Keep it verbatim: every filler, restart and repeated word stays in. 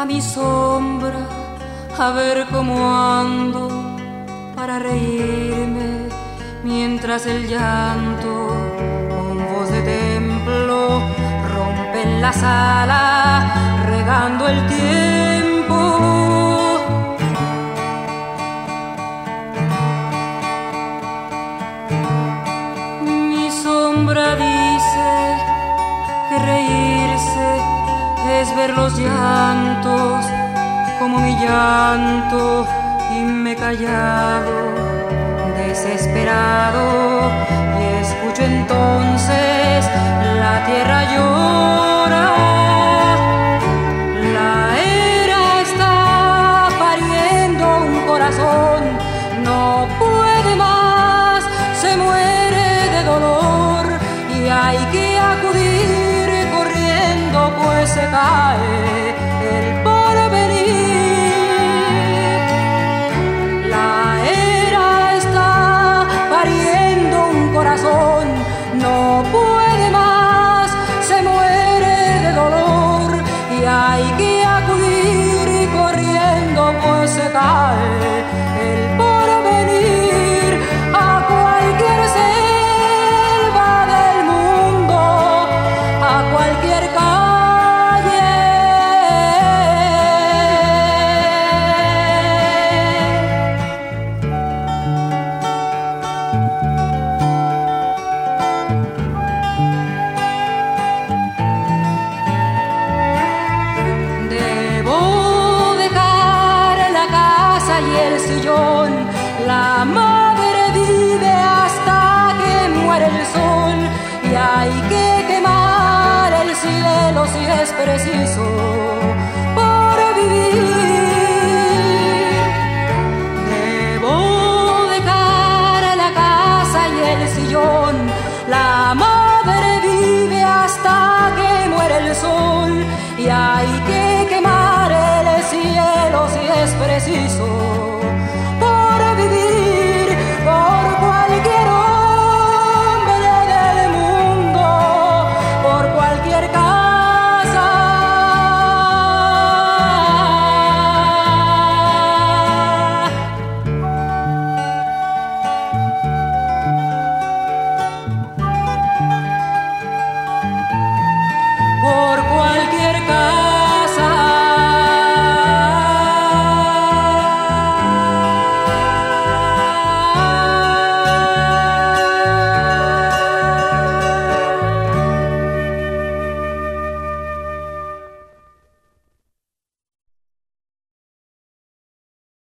mi sombra a ver cómo ando para reírme, mientras el llanto con voz de templo rompe en la sala regando el tiempo. Mi sombra dice que reírse es ver los llantos como mi llanto, y me he callado, desesperado, y escucho entonces la tierra llora. La era está pariendo un corazón, no puede más, se muere de dolor, y hay que acudir corriendo, pues se cae el porvenir. La era está pariendo un corazón, no puede más, se muere de dolor, y hay que acudir corriendo, pues se cae el porvenir. A cualquier selva del mundo, a cualquier calle, y el sillón, la madre vive hasta que muere el sol, y hay que quemar el cielo si es preciso por vivir. Debo dejar la casa y el sillón, la madre vive hasta que muere el sol, y hay que quemar el cielo si es preciso